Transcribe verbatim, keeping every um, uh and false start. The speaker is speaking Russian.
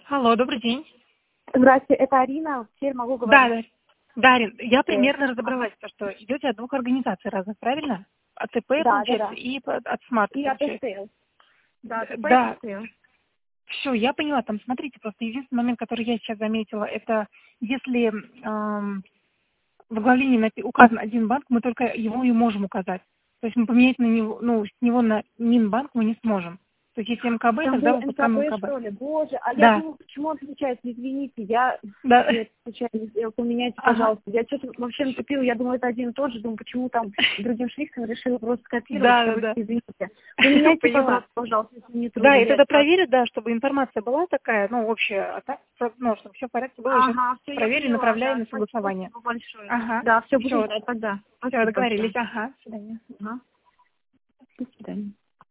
Алло, добрый день. Здравствуйте, это Арина. Теперь могу Да, говорить. да. Дарин, я Э, примерно разобралась, то, что идете от двух организаций разных, правильно? От ТП, Да, да, получается, да. и по- от СМАРТ, И от получается. СТЛ. Да, ТП и Да, СТЛ. все, я поняла. Там, смотрите, просто единственный момент, который я сейчас заметила, это если эм, в оглавлении напи- указан один банк, мы только его и можем указать. То есть мы поменять на него, ну, с него на Минбанк мы не сможем. То есть если МКБ, Там тогда был выпускаем НКБ, МКБ. что ли? Боже, а я Да, думаю, почему он отличается? Извините, я да. я это случайно сделала. Поменяйте, Ага. пожалуйста. Я что-то вообще нацепила, я думала, это один и тот же. Думаю, почему там другим шрифтом решила просто скопировать. Да, да, Короче, да. извините. Поменяйте, Поняла. пожалуйста, пожалуйста, если не Да, трудно. и Я тогда это как... проверить, да, чтобы информация была такая, ну, общая, а так, ну, чтобы все в порядке было, сейчас Ага, все, я проверю и поняла, направляю да. на Спасибо, согласование. спасибо большое. Ага, Да, все, буду все, ждать тогда. все, Спасибо договорились, большое. ага, до свидания. Ага. До свидания.